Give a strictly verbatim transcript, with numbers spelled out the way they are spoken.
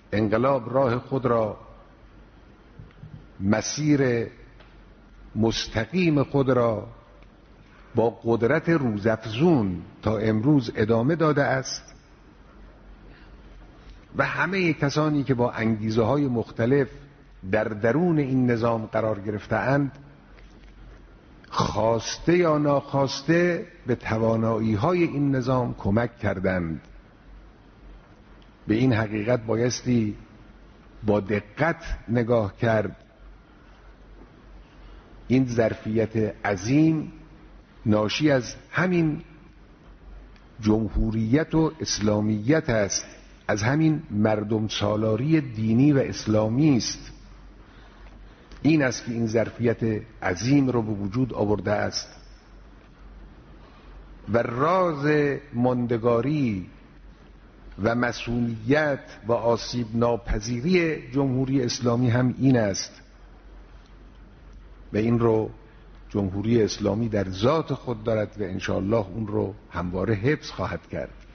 انقلاب راه خود را، مسیر مستقیم خود را با قدرت روزافزون تا امروز ادامه داده است و همه کسانی که با انگیزه های مختلف در درون این نظام قرار گرفته‌اند خواسته یا ناخواسته به توانایی های این نظام کمک کردند. به این حقیقت بایستی با دقت نگاه کرد. این ظرفیت عظیم ناشی از همین جمهوریت و اسلامیت است، از همین مردم سالاری دینی و اسلامی است. این است که این ظرفیت عظیم رو به وجود آورده است و راز ماندگاری و مسئولیت و آسیب ناپذیری جمهوری اسلامی هم این است و این رو جمهوری اسلامی در ذات خود دارد و انشاءالله اون رو همواره حفظ خواهد کرد.